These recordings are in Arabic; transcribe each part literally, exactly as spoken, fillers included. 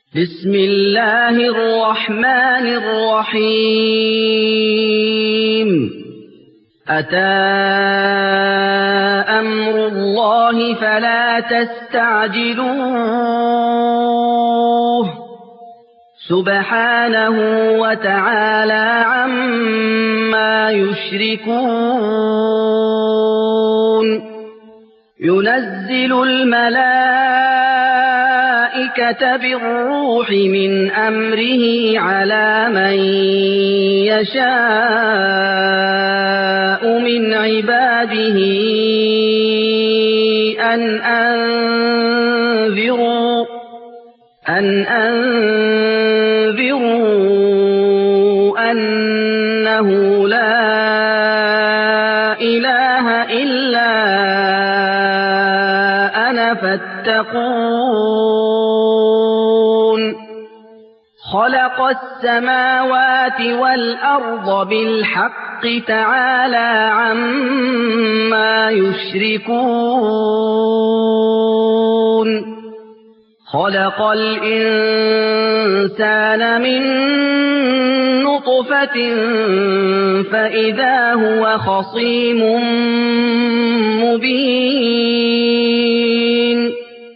بسم الله الرحمن الرحيم أتى أمر الله فلا تستعجلوه سبحانه وتعالى عما يشركون ينزل الملائكة بالروح من أمره على من يشاء من عباده أن أنذروا أن أنذروا أنه لا إله إلا أنا فاتقون خلق السماوات والأرض بالحق تعالى عما يشركون خلق الإنسان من نطفة فإذا هو خصيم مبين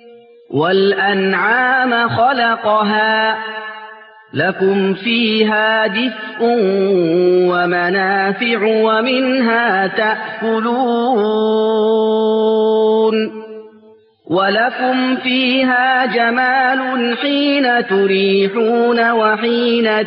والأنعام خلقها لكم فيها دفء ومنافع ومنها تأكلون ولكم فيها جمال حين تريحون وحين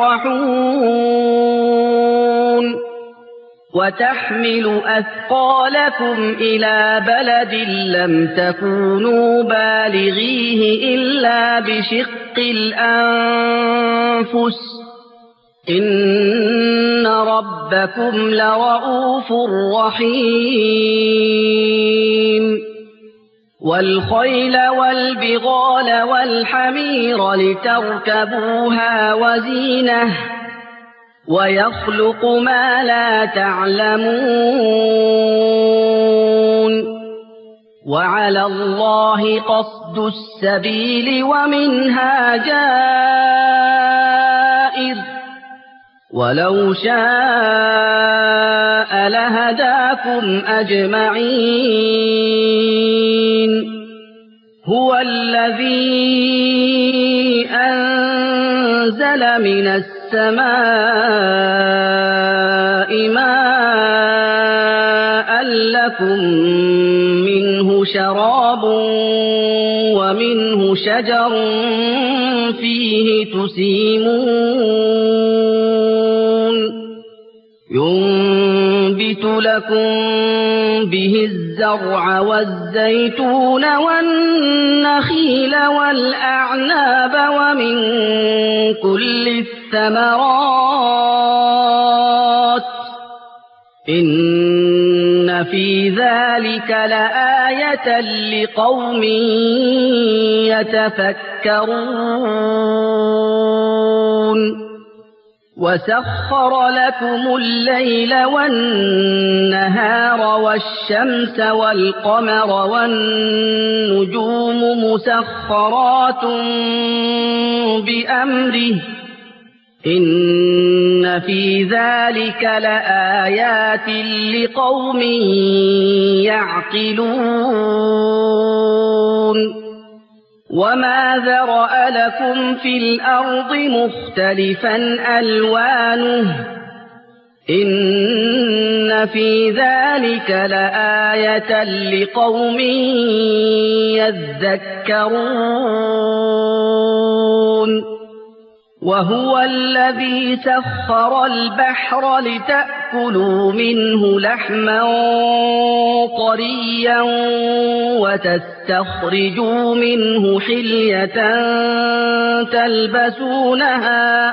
تسرحون وتحمل أثقالكم إلى بلد لم تكونوا بالغيه إلا بشق الأنفس إن ربكم لرؤوف رحيم والخيل والبغال والحمير لتركبوها وزينة ويخلق ما لا تعلمون وعلى الله قصد السبيل ومنها جائر ولو شاء لهداكم أجمعين هو الذي أنزل من السماء ماء لكم منه شراب ومنه شجر فيه تسيمون ينبت لكم به الزرع والزيتون والنخيل والأعناب ومن كل الثمرات إن في ذلك لآية لقوم يتفكرون وسخر لكم الليل والنهار والشمس والقمر والنجوم مسخرات بأمره إن في ذلك لآيات لقوم يعقلون وما ذرأ لكم في الأرض مختلفا ألوانه إن في ذلك لآية لقوم يذكرون وهو الذي سخر البحر لتأكلوا منه لحما طريا وتستخرجوا منه حلية تلبسونها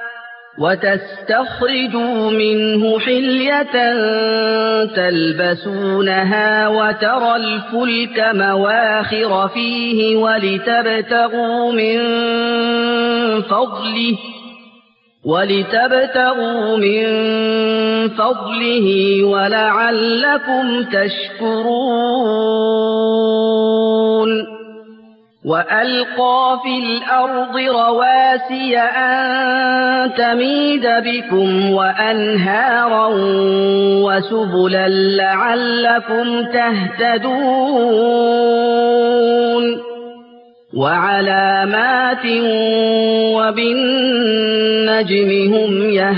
وتستخرجوا منه حلية تلبسونها وترى الفلك مواخر فيه ولتبتغوا من فضله ولتبتغوا من فضله ولعلكم تشكرون وألقى في الأرض رواسي أن تميد بكم وأنهارا وسبلا لعلكم تهتدون وعلامات وبالنجم هم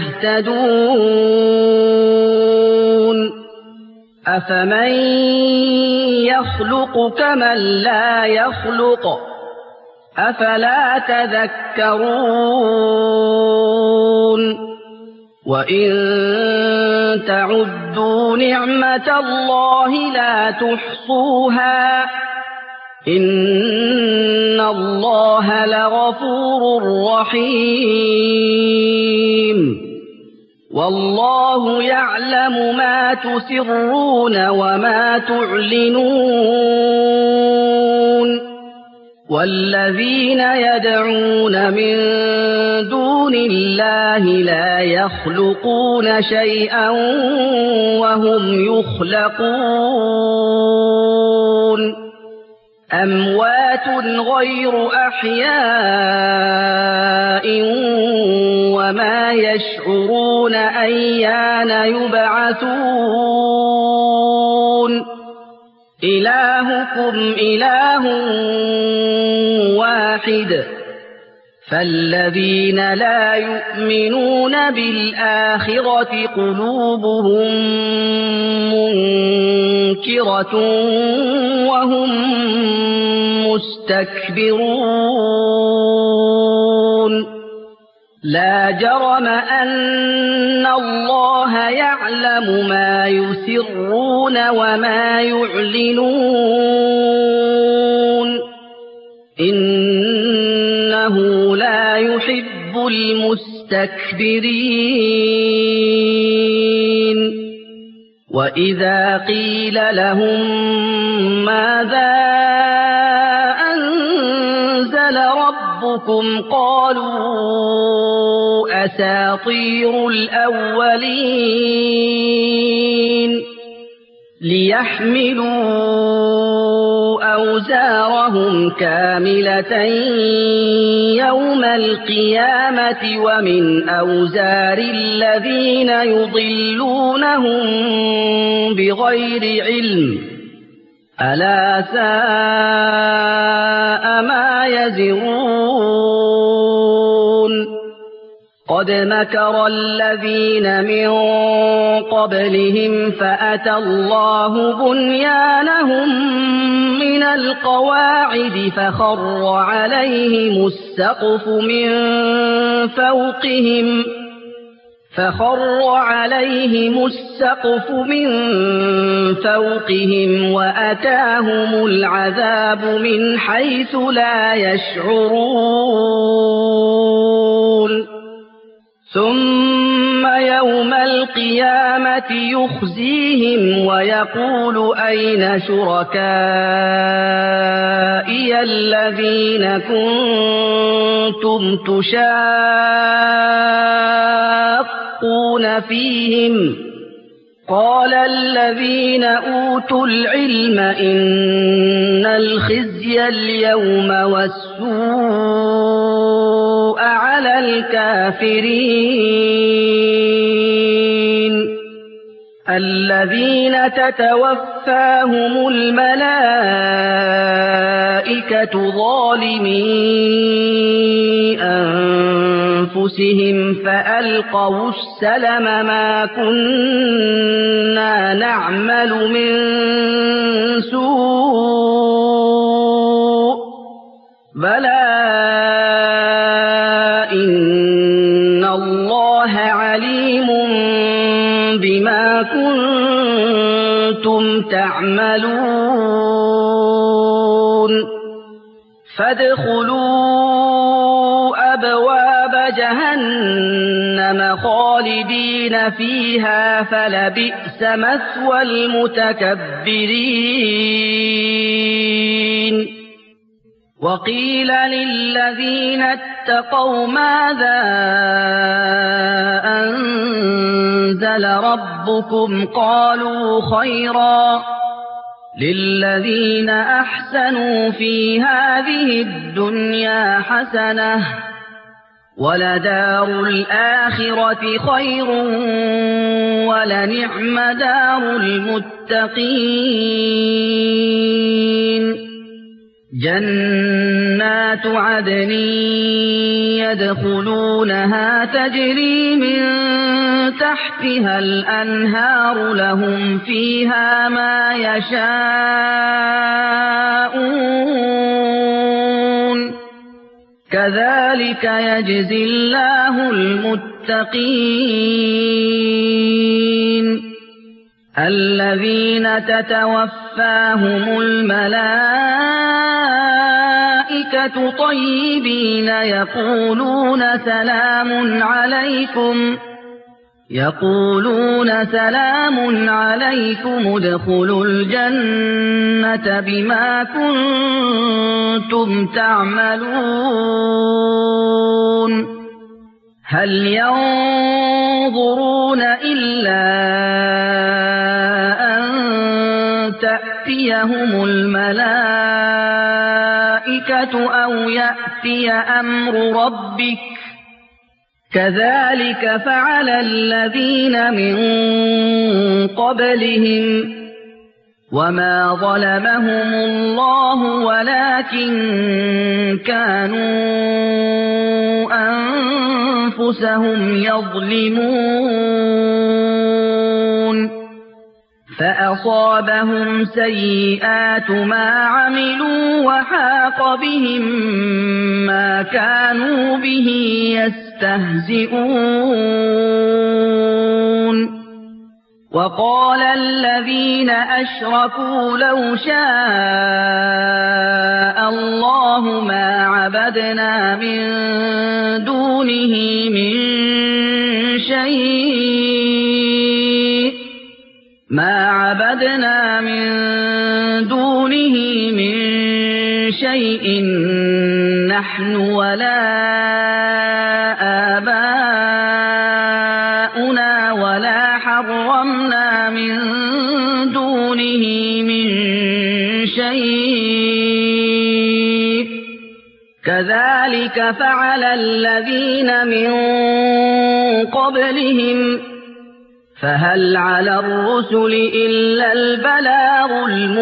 يهتدون أفمن يخلق كمن لا يخلق أفلا تذكرون وإن تعدوا نعمة الله لا تحصوها إن الله لغفور رحيم والله يعلم ما تسرون وما تعلنون والذين يدعون من دون الله لا يخلقون شيئا وهم يخلقون أموات غير أحياء وما يشعرون أيان يبعثون إلهكم إله واحد فالذين لا يؤمنون بالآخرة قلوبهم منكرة وهم مستكبرون لا جرم أن الله يعلم ما يسرون وما يعلنون إنه لا يحب المستكبرين وإذا قيل لهم ماذا أنزل ربكم قالوا أساطير الأولين ليحملوا أوزارهم كاملة يوم القيامة ومن أوزار الذين يضلونهم بغير علم ألا ساء ما يزرون قد مكر الذين من قبلهم فأتى الله بنيانهم من القواعد فخر عليهم السقف من فوقهم فخر عليهم السقف من فوقهم وأتاهم العذاب من حيث لا يشعرون ثم يوم القيامة يخزيهم ويقول أين شركائي الذين كنتم تشاقون فيهم قال الذين أوتوا العلم إن الخزي اليوم والسوء على الكافرين الذين تتوفاهم الملائكة ظالمي أنفسهم فألقوا السلم ما كنا نعمل من سوء بلى إن الله عليم بما كنتم تعملون فادخلوا أبواب جهنم خالدين فيها فلبئس مثوى المتكبرين وقيل للذين اتقوا ماذا أنزل ربكم قالوا خيرا للذين أحسنوا في هذه الدنيا حسنة ولدار الآخرة خير ولنعم دار المتقين جنات عدن يدخلونها تجري من تحتها الأنهار لهم فيها ما يشاءون كذلك يجزي الله المتقين الذين تتوفاهم الملائكة طيبين يقولون سلام عليكم يقولون سلام عليكم ادخلوا الجنة بما كنتم تعملون هل ينظرون إلا أن تأتيهم الملائكة أو يأتي أمر ربك كذلك فعل الذين من قبلهم وما ظلمهم الله ولكن كانوا أنفسهم يظلمون فأصابهم سيئات ما عملوا وحاق بهم ما كانوا به يستهزئون وقال الذين أشركوا لو شاء الله ما عبدنا من دونه من شيء ما عبدنا من دونه من شيء نحن ولا آباؤنا ولا حرمنا من دونه من شيء كذلك فعل الذين من قبلهم فهل على الرسل إلا البلاغ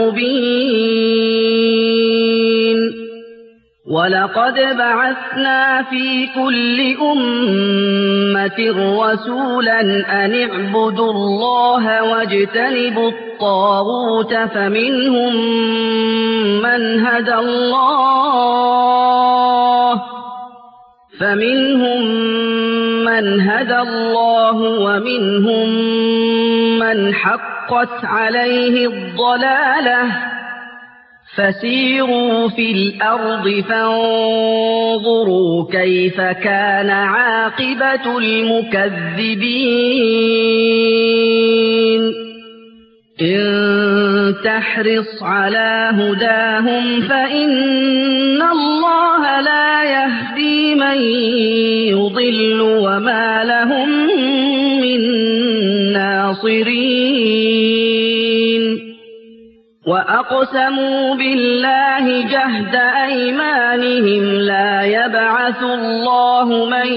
المبين ولقد بعثنا في كل أمة رسولا أن اعبدوا الله واجتنبوا الطاغوت فمنهم من هدى الله فمنهم من هدى الله ومنهم من حقت عليه الضلالة فسيروا في الأرض فانظروا كيف كان عاقبة المكذبين إن تحرص على هداهم فإن الله لا يهدي من يضل وما لهم من ناصرين وأقسموا بالله جهد أيمانهم لا يبعث الله من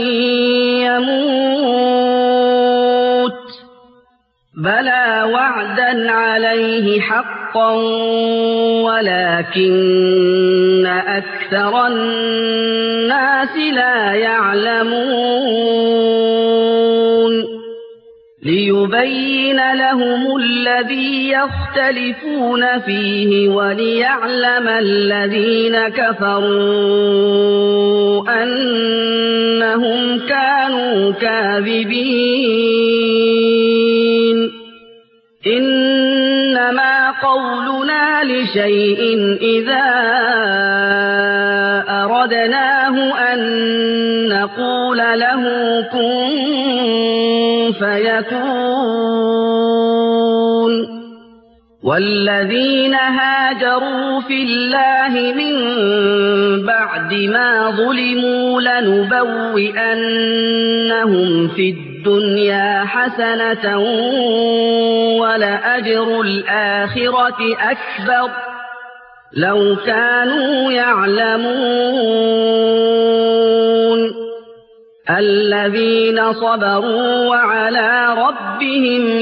يموت بلى وعدا عليه حقا ولكن أكثر الناس لا يعلمون ليبين لهم الذي يختلفون فيه وليعلم الذين كفروا أنهم كانوا كاذبين إنما قولنا لشيء إذا أردناه أن نقول له كن فيكون والذين هاجروا في الله من بعد ما ظلموا لنبوئنهم في الدنيا الدنيا حسنة ولأجر الآخرة أكبر لو كانوا يعلمون الذين صبروا وعلى ربهم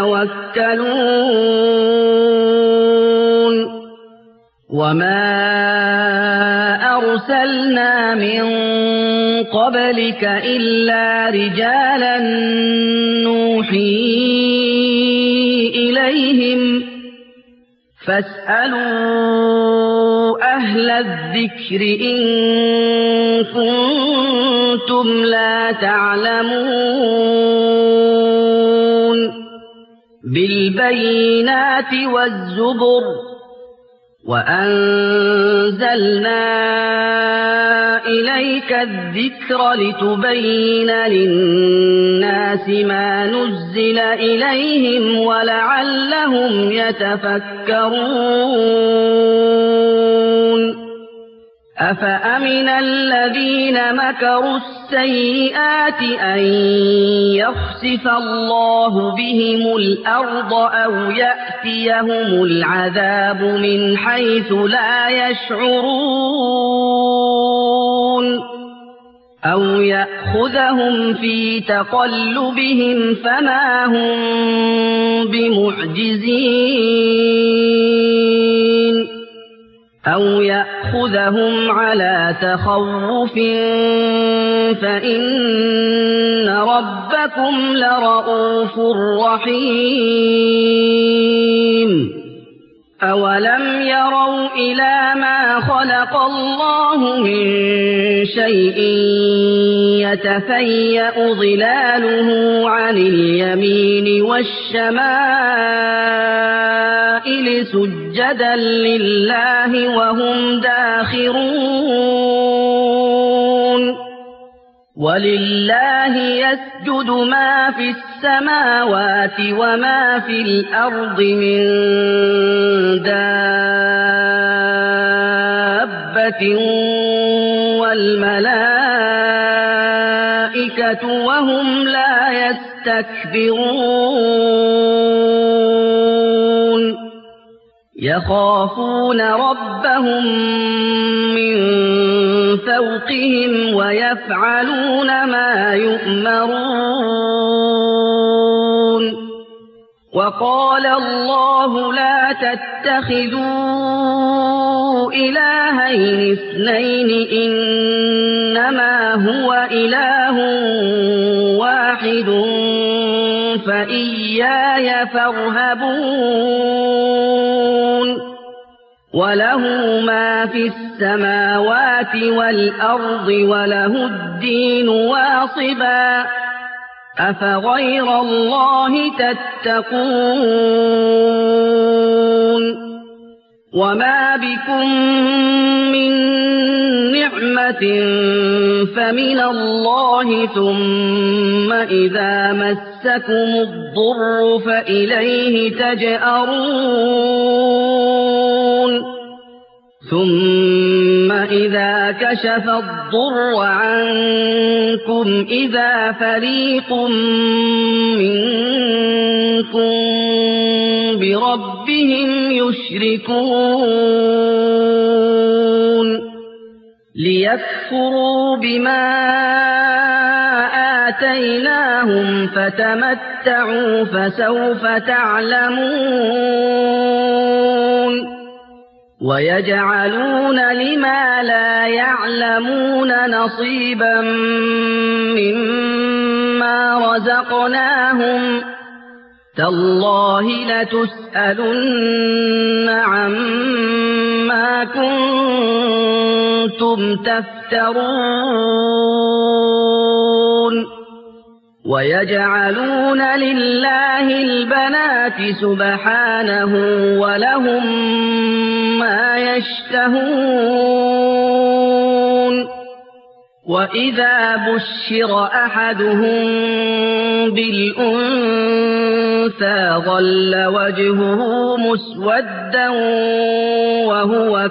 يتوكلون وما أرسلنا من قبلك إلا رجالا نوحي إليهم فاسألوا أهل الذكر إن كنتم لا تعلمون بالبينات والزبر وأنزلنا إليك الذكر لتبين للناس ما نزل إليهم ولعلهم يتفكرون أفأمن الذين مكروا السيئات أن يخسف الله بهم الأرض أو يأتيهم العذاب من حيث لا يشعرون أو يأخذهم في تقلبهم فما هم بمعجزين أو يأخذهم على تخوف فإن ربكم لرؤوف رحيم أولم يروا إلى ما خلق الله من شيء يتفيأ ظلاله عن اليمين والشمائل سجدا لله وهم داخرون ولله يسجد ما في السماوات وما في الأرض من دابة والملائكة وهم لا يستكبرون يخافون ربهم من فوقهم ويفعلون ما يؤمرون وقال الله لا تتخذوا إلهين اثنين إنما هو إله واحد فإياي فارهبون وله ما في السماوات والأرض وله الدين واصبا أفغير الله تتقون وما بكم من نعمة فمن الله ثم إذا مسكم الضر فإليه تجأرون ثم إذا كشف الضر عنكم إذا فريق منكم بربهم يشركون ليكفروا بما آتيناهم فتمتعوا فسوف تعلمون ويجعلون لما لا يعلمون نصيبا مما رزقناهم تالله لتسألن عما كنتم تفترون ويجعلون لله البنات سبحانه ولهم ما يشتهون وإذا بشر أحدهم بالأنثى ظل وجهه مسودا وهو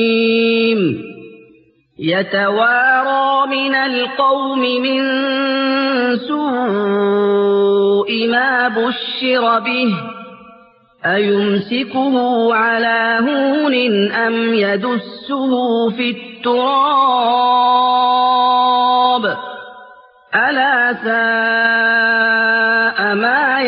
كظيم يتوارى من القوم من سوء ما بشر به أيمسكه على هون أم يدسه في التراب ألا ساء ما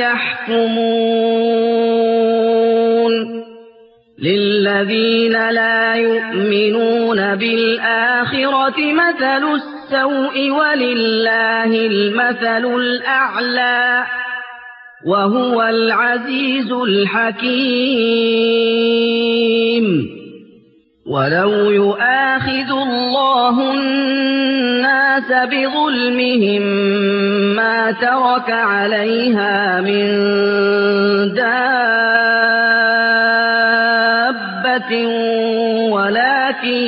يحكمون للذين لا يؤمنون بالآخرة مثل السوء ولله المثل الأعلى وهو العزيز الحكيم ولو يؤاخذ الله الناس بظلمهم ما ترك عليها من دابة ولكن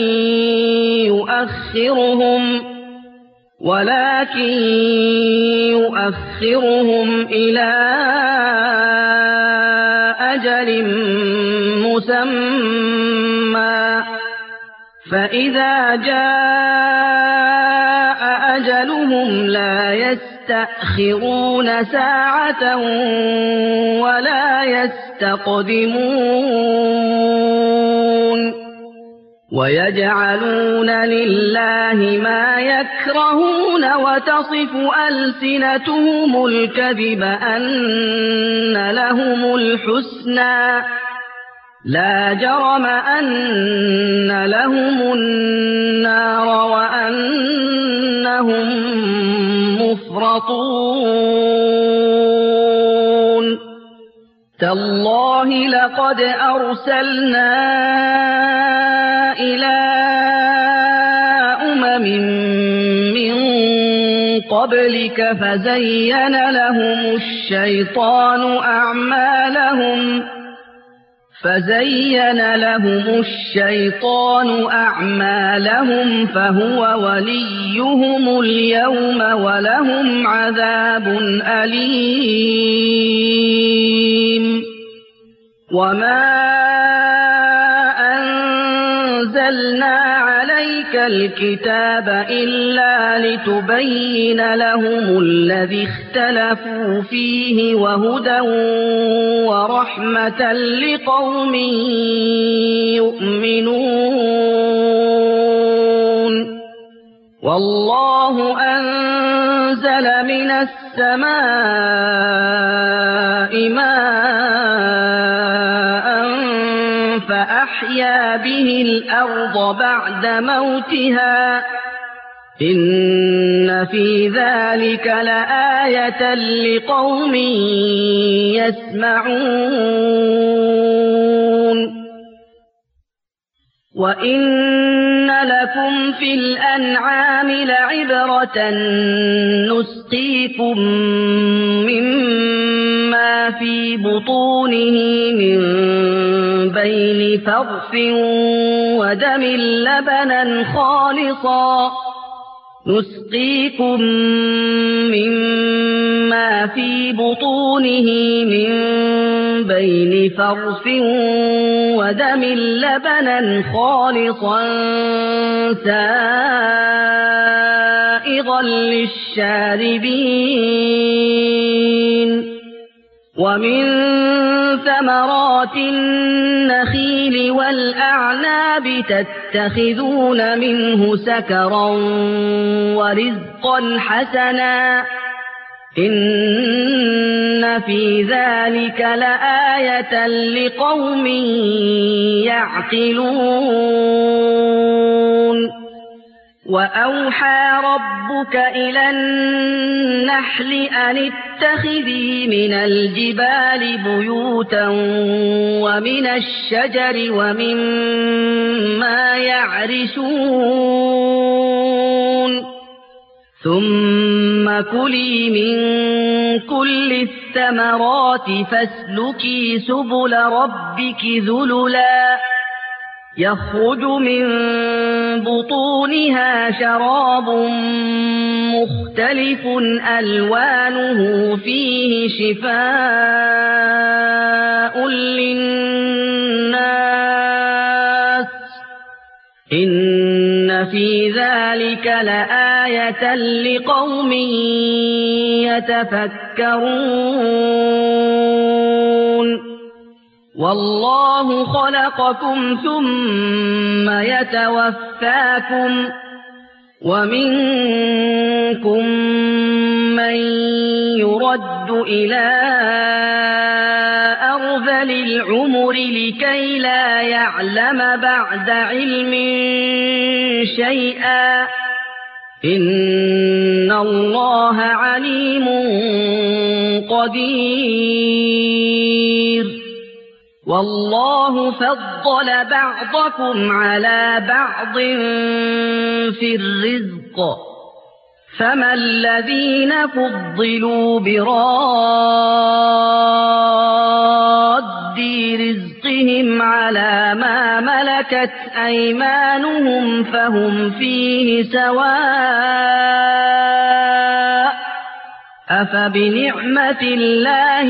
يؤخرهم ولكن يؤخرهم إلى أجل مسمى فإذا جاء أجلهم لا يستأخرون ساعة ولا يستقدمون ويجعلون لله ما يكرهون وتصف ألسنتهم الكذب أن لهم الحسنى لا جرم أن لهم النار وأنهم مفرطون تالله لقد أرسلنا إلى أمم من قبلك فزين لهم الشيطان أعمالهم فزين لهم الشيطان أعمالهم فهو وليهم اليوم ولهم عذاب أليم وما أنزلنا عليك الكتاب إلا لتبين لهم الذي اختلفوا فيه وهدى ورحمة لقوم يؤمنون والله أنزل من السماء ماء فأحيا به الأرض بعد موتها إن في ذلك لآية لقوم يسمعون وإن لكم في الأنعام لعبرة نسقيكم مما في بطونه من بين فرث ودم لبنا خالصا نسقيكم مما في بطونه من بين فرث ودم لبنا خالصا سائغا للشاربين ومن ثمرات النخيل والأعناب تتخذون منه سكرا ورزقا حسنا إن في ذلك لآية لقوم يعقلون وأوحى ربك إلى النحل أن اتخذي من الجبال بيوتا ومن الشجر ومما يعرشون ثم كلي من كل الثمرات فاسلكي سبل ربك ذللا يخرج من بطونها شراب مختلف ألوانه فيه شفاء للناس إن إن في ذلك لآية لقوم يتفكرون والله خلقكم ثم يتوفاكم ومنكم من يرد إلى أرذل العمر لكي لا يعلم بعد علم شيئا إن الله عليم قدير والله فضل بعضكم على بعض في الرزق فما الذين فضلوا براد رزقهم على ما ملكت أيمانهم فهم فيه سواء أفبنعمة الله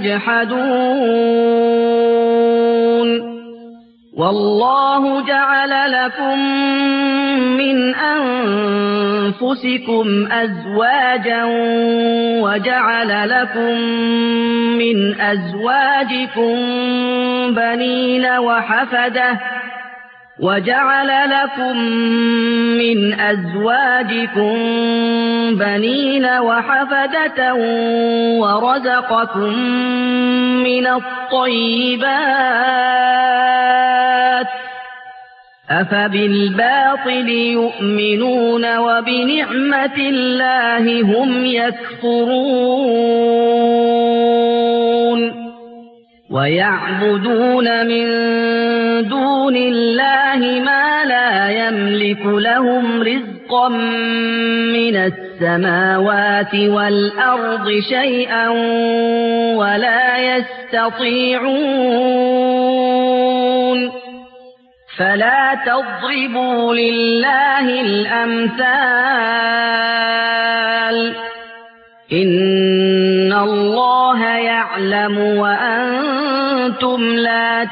يجحدون والله جعل لكم من أنفسكم أزواجا وجعل لكم من أزواجكم بنين وحفدة وجعل لكم من أزواجكم بنين وحفدة ورزقكم من الطيبات أفبالباطل يؤمنون وبنعمة الله هم يكفرون ويعبدون من دون الله ما لا يملك لهم رزقا من السماوات والأرض شيئا ولا يستطيعون فلا تضربوا لله الأمثال إن الله يعلم وأنتم لا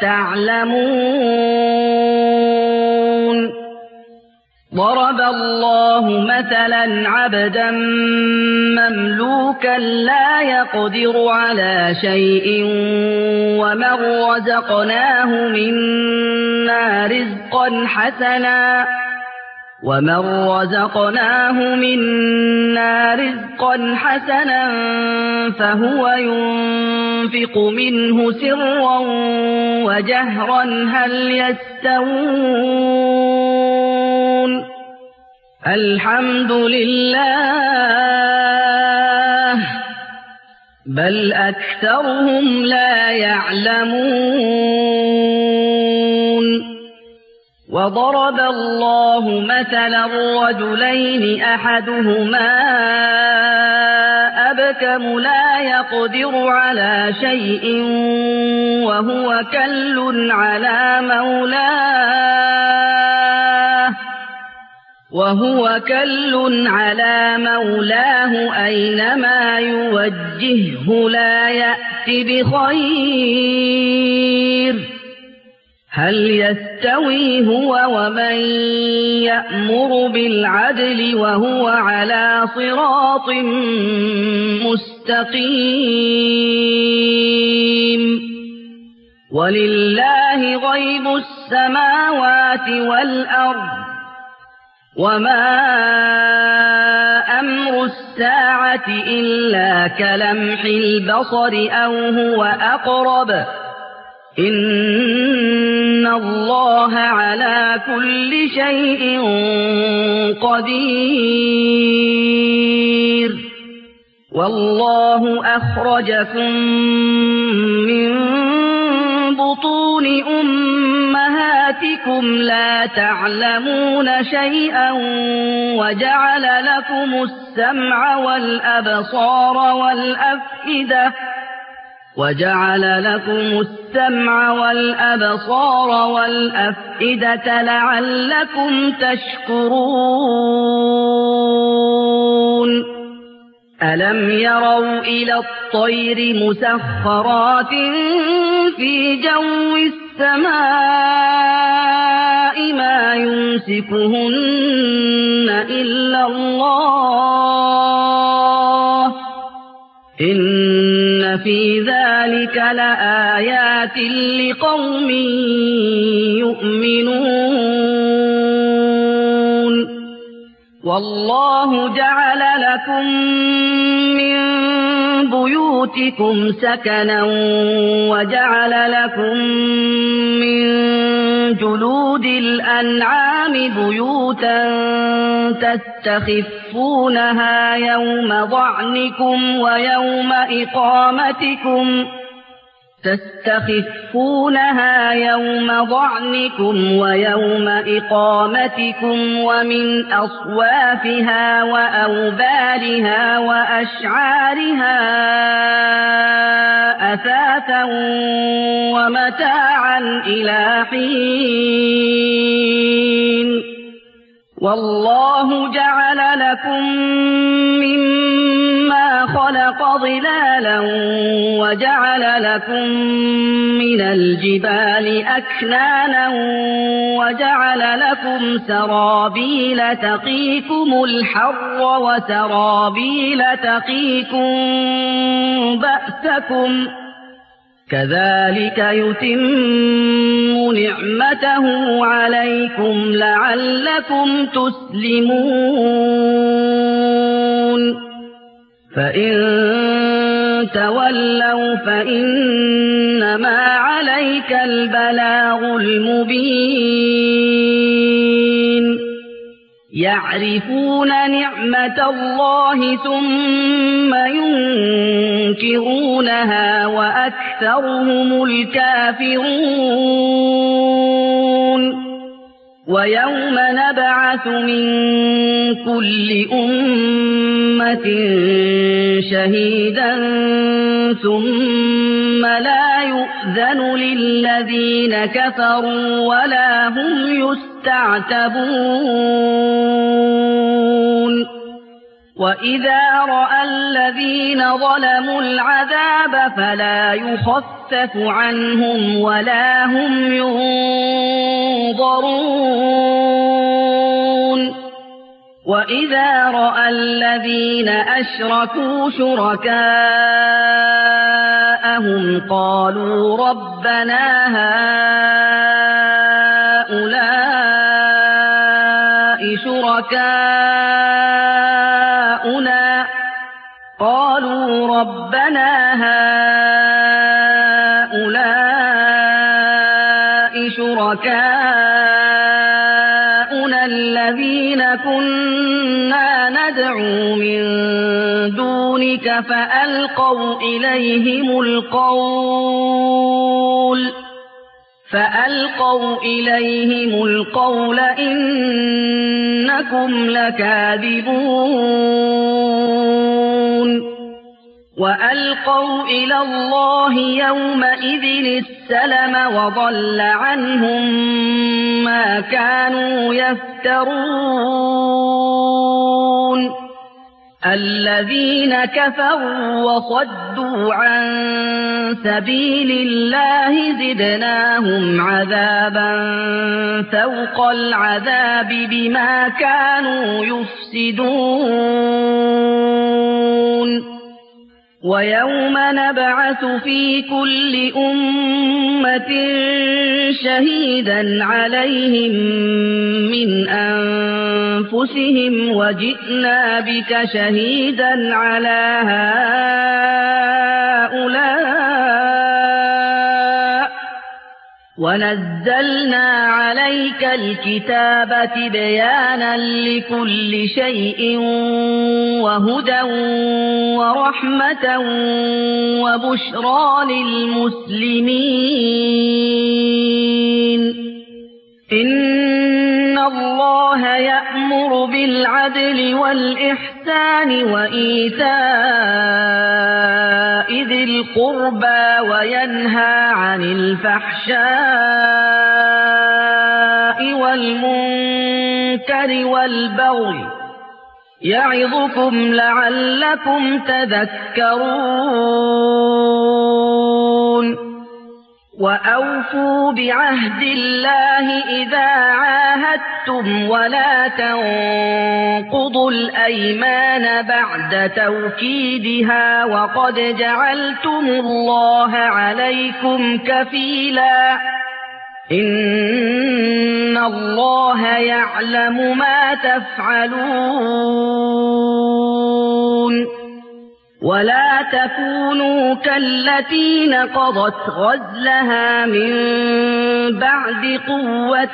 تعلمون ضرب الله مثلا عبدا مملوكا لا يقدر على شيء ومن رزقناه منا رزقا حسنا ومن رزقناه منا رزقا حسنا فهو ينفق منه سرا وجهرا هل يستوون الحمد لله بل أكثرهم لا يعلمون وضرب الله مثلا رجلين أحدهما أبكم لا يقدر على شيء وهو كل على مولاه وهو كل على مولاه أينما يوجهه لا يأت بخير هل يستوي هو ومن يأمر بالعدل وهو على صراط مستقيم ولله غيب السماوات والأرض وما أمر الساعة إلا كلمح البصر أو هو أقرب إن الله على كل شيء قدير والله أخرجكم من بطون أمهاتكم لا تعلمون شيئا وجعل لكم السمع والأبصار والأفئدة وجعل لكم السمع والأبصار والأفئدة لعلكم تشكرون ألم يروا إلى الطير مسخرات في جو السماء ما يمسكهن إلا الله إن في ذلك لآيات لقوم يؤمنون والله جعل لكم من بيوتكم سكنا وجعل لكم من جلود الأنعام بيوتا تستخفونها يوم ضعنكم ويوم إقامتكم تستخفونها يوم ضعنكم ويوم إقامتكم ومن أصوافها وأوبارها وأشعارها أثاثا ومتاعا إلى حين والله جعل لكم مما خلق ظلالا وجعل لكم من الجبال أكنانا وجعل لكم سرابيل تقيكم الحر وسرابيل تقيكم بأسكم كذلك يتم نعمته عليكم لعلكم تسلمون فإن تولوا فإنما عليك البلاغ المبين يعرفون نعمة الله ثم ينكرونها وأكثرهم الكافرون ويوم نبعث من كل أمة شهيدا ثم لا يؤذن للذين كفروا ولا هم يستعتبون وإذا رأى الذين ظلموا العذاب فلا يخفف عنهم ولا هم ينظرون وإذا رأى الذين أشركوا شركاءهم قالوا ربنا هؤلاء شركاؤنا قالوا ربنا هؤلاء شركاؤنا الذين كنا ندعو من دونك فألقوا إليهم القول فألقوا إليهم القول إنكم لكاذبون وألقوا إلى الله يومئذ السلم وضل عنهم ما كانوا يفترون الذين كفروا وصدوا عن سبيل الله زدناهم عذابا فوق العذاب بما كانوا يفسدون ويوم نبعث في كل أمة شهيدا عليهم من أنفسهم وجئنا بك شهيدا على هؤلاء ونزلنا عليك الكتاب تبيانا لكل شيء وهدى ورحمة وبشرى للمسلمين إن الله يأمر بالعدل والإحسان وإيتاء ذي القربى وينهى عن الفحشاء والمنكر والبغي يعظكم لعلكم تذكرون وأوفوا بعهد الله إذا عاهدتم ولا تنقضوا الأيمان بعد توكيدها وقد جعلتم الله عليكم كفيلا إن الله يعلم ما تفعلون ولا تكونوا كالتي نقضت غزلها من بعد قوة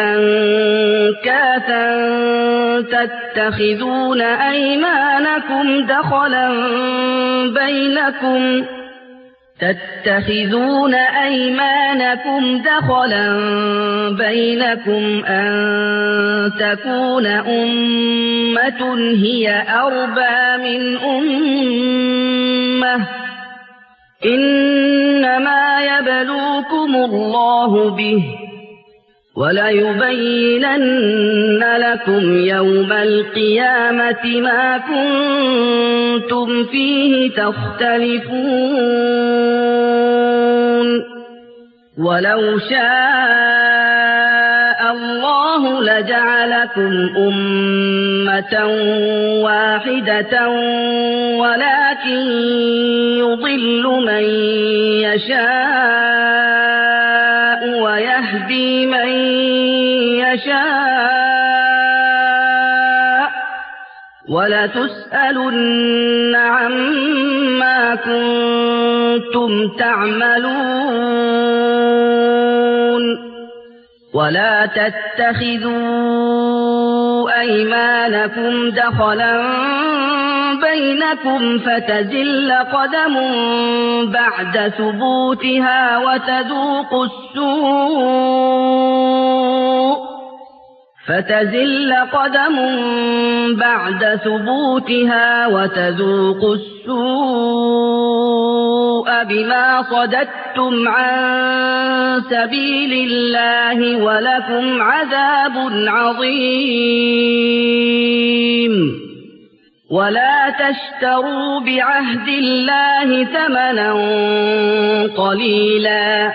أنكاثا تتخذون أيمانكم دخلا بينكم تتخذون أيمانكم دخلا بينكم أن تكون أمة هي أربى من أمة إنما يبلوكم الله به وليبينن لكم يوم القيامة ما كنتم فيه تختلفون ولو شاء الله لجعلكم أمة واحدة ولكن يضل من يشاء ويهدي من يشاء ولتسألن عما كنتم تعملون ولا تتخذوا أيمانكم دخلا بينكم فتزل قدم بعد ثبوتها وتذوقوا السوء فتزل قدم بعد ثبوتها وتذوقوا السوء بما صددتم عن سبيل الله ولكم عذاب عظيم ولا تشتروا بعهد الله ثمنا قليلا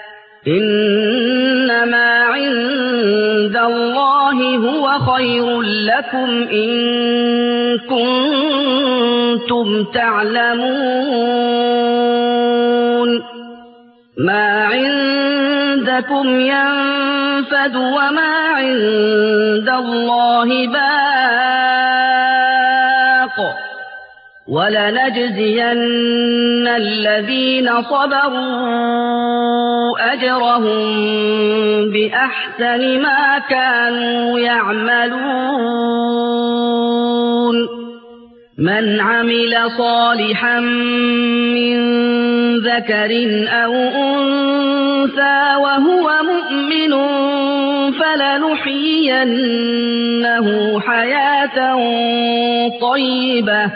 إنما عند الله هو خير لكم إن كنتم تعلمون ما عندكم ينفد وما عند الله باق ولنجزين الذين صبروا أجرهم بأحسن ما كانوا يعملون من عمل صالحا من ذكر أو أنثى وهو مؤمن فلنحيينه حياة طيبة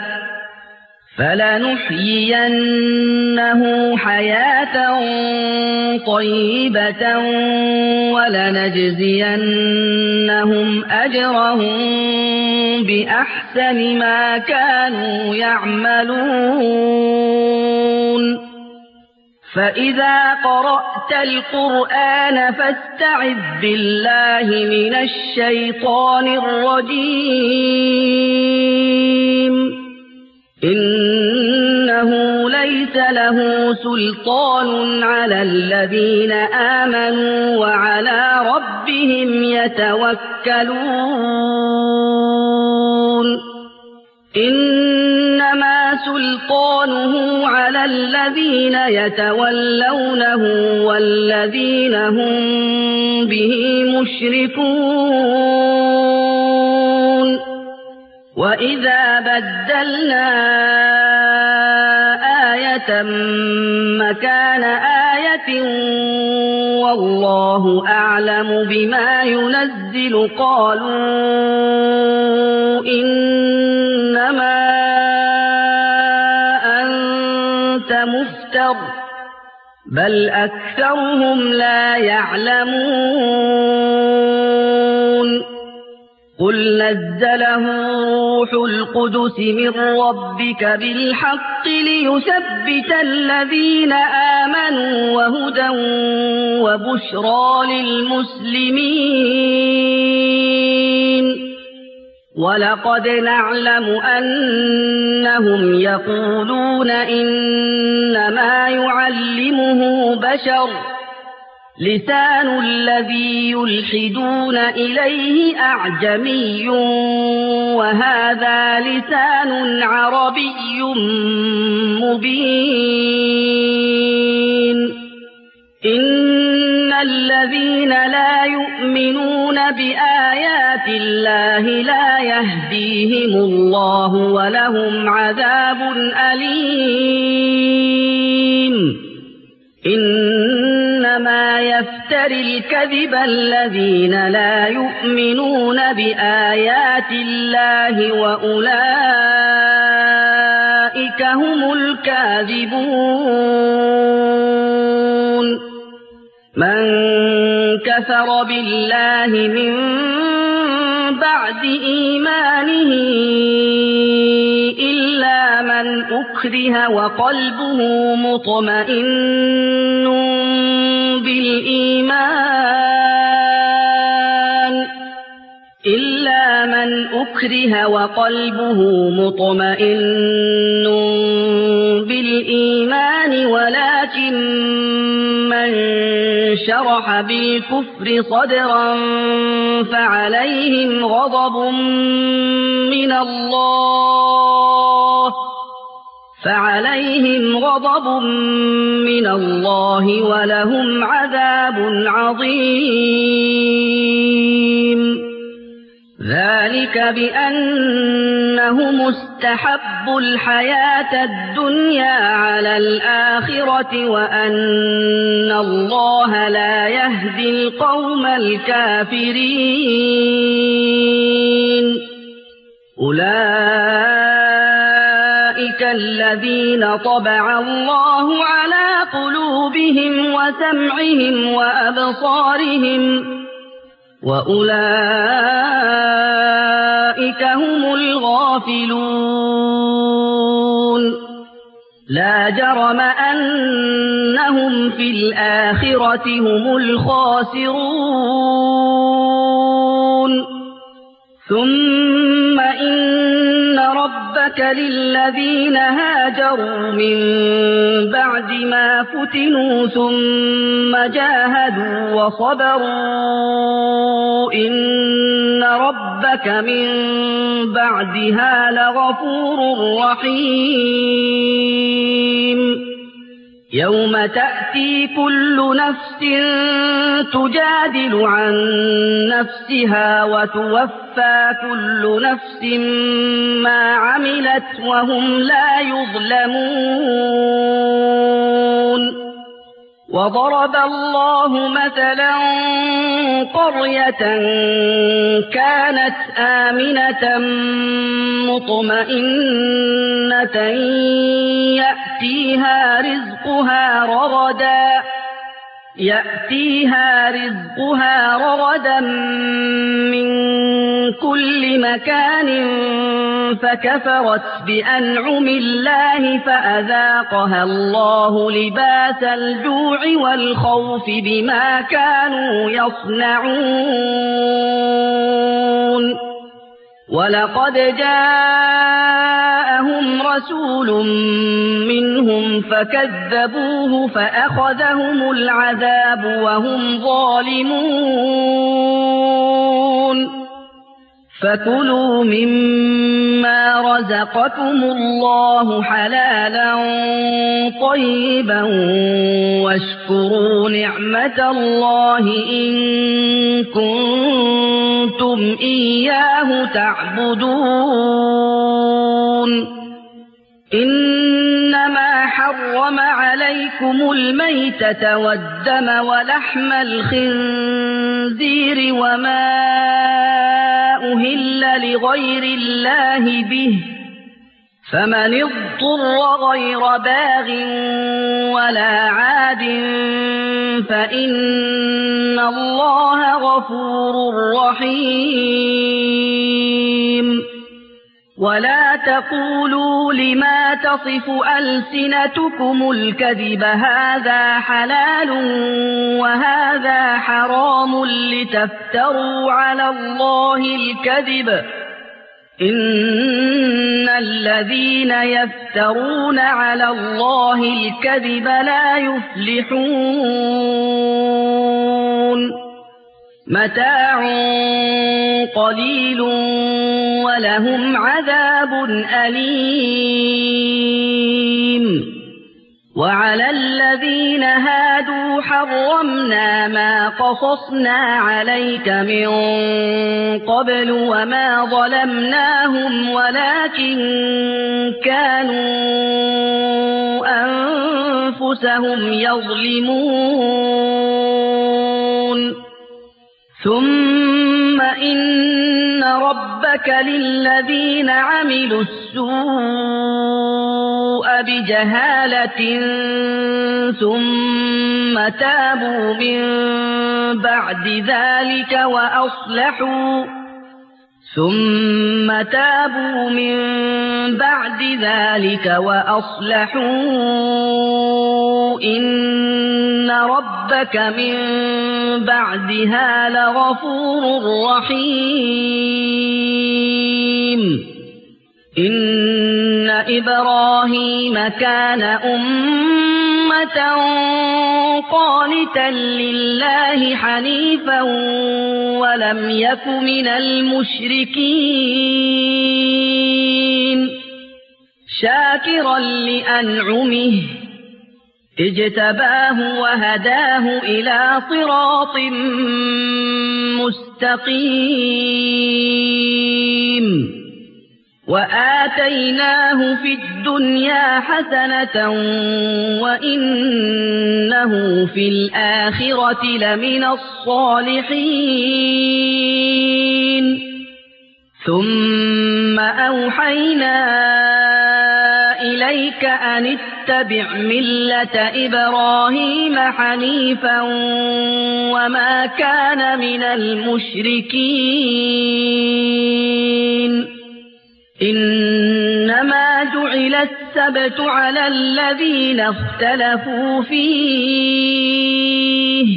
فلنحيينه حياة طيبة ولنجزينهم أجرهم بأحسن ما كانوا يعملون فإذا قرأت القرآن فاستعذ بالله من الشيطان الرجيم إنه ليس له سلطان على الذين آمنوا وعلى ربهم يتوكلون إنما سلطانه على الذين يتولونه والذين هم به مشركون وإذا بدلنا آية مكان آية والله أعلم بما ينزل قالوا إنما أنت مفتر بل أكثرهم لا يعلمون قل نزله روح القدس من ربك بالحق ليثبت الذين آمنوا وهدى وبشرى للمسلمين ولقد نعلم أنهم يقولون إنما يعلمه بشر لسان الذي يلحدون إليه أعجمي وهذا لسان عربي مبين إن الذين لا يؤمنون بآيات الله لا يهديهم الله ولهم عذاب أليم إنما يفتري الكذب الذين لا يؤمنون بآيات الله وأولئك هم الكاذبون من كفر بالله من بعد إيمانه إلا من أكره وقلبه مطمئن بالإيمان إلا من أكره وقلبه مطمئن بالإيمان ولكن من شرح بالكفر صدرا فعليهم غضب من الله فعليهم غضب من الله ولهم عذاب عظيم ذلك بأنهم استحبوا الحياة الدنيا على الآخرة وأن الله لا يهدي القوم الكافرين أولئك الذين طبع الله على قلوبهم وسمعهم وأبصارهم وأولئك هم الغافلون لا جرم أنهم في الآخرة هم الخاسرون ثم إن ربك للذين هاجروا من بعد ما فتنوا ثم جاهدوا وصبروا إن ربك من بعدها لغفور رحيم يوم تأتي كل نفس تجادل عن نفسها وتوفى كل نفس ما عملت وهم لا يظلمون وضرب الله مثلا قرية كانت آمنة مطمئنة يأتيها رزقها رغدا يأتيها رزقها رغدا من كل مكان فكفرت بأنعم الله فأذاقها الله لباس الجوع والخوف بما كانوا يصنعون ولقد جاءهم رسول منهم فكذبوه فأخذهم العذاب وهم ظالمون فكلوا مما رزقكم الله حلالا طيبا واشكروا نعمة الله إن كنتم إياه تعبدون إنما حرم عليكم الميتة والدم ولحم الخنزير وما أهل لغير الله به فمن اضطر غير باغ ولا عاد فإن الله غفور رحيم ولا تقولوا لما تصف ألسنتكم الكذب هذا حلال وهذا حرام لتفتروا على الله الكذب إن الذين يفترون على الله الكذب لا يفلحون متاع قليل ولهم عذاب أليم وعلى الذين هادوا حرمنا ما قصصنا عليك من قبل وما ظلمناهم ولكن كانوا أنفسهم يظلمون ثم إن ربك للذين عملوا السوء بجهالة ثم تابوا من بعد ذلك وأصلحوا ثم تابوا من بعد ذلك وأصلحوا إن ربك من بعدها لغفور رحيم إن إبراهيم كان أمة قانتا لله حنيفا ولم يك من المشركين شاكرا لأنعمه اجتباه وهداه إلى صراط مستقيم وآتيناه في الدنيا حسنة وإنه في الآخرة لمن الصالحين ثم أوحينا إليك أن اتبع ملة إبراهيم حنيفا وما كان من المشركين إنما جعل السبت على الذين اختلفوا فيه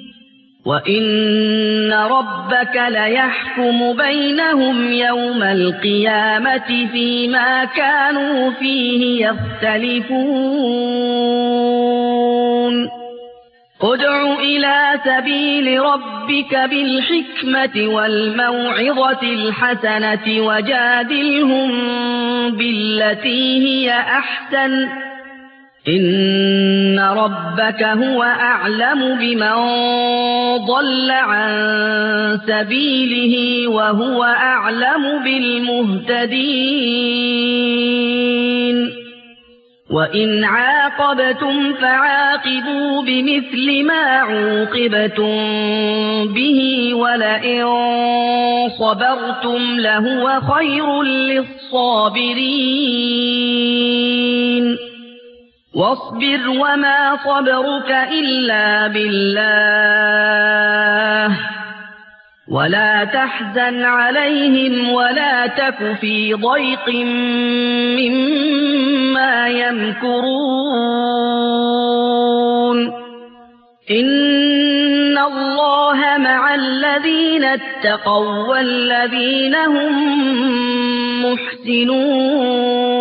وإن ربك ليحكم بينهم يوم القيامة فيما كانوا فيه يختلفون ادع إلى سبيل ربك بالحكمة والموعظة الحسنة وجادلهم بالتي هي أحسن إن ربك هو أعلم بمن ضل عن سبيله وهو أعلم بالمهتدين وإن عاقبتم فعاقبوا بمثل ما عوقبتم به ولئن صبرتم لهو خير للصابرين واصبر وما صبرك إلا بالله ولا تحزن عليهم ولا تك في ضيق مما يمكرون إن الله مع الذين اتقوا والذين هم محسنون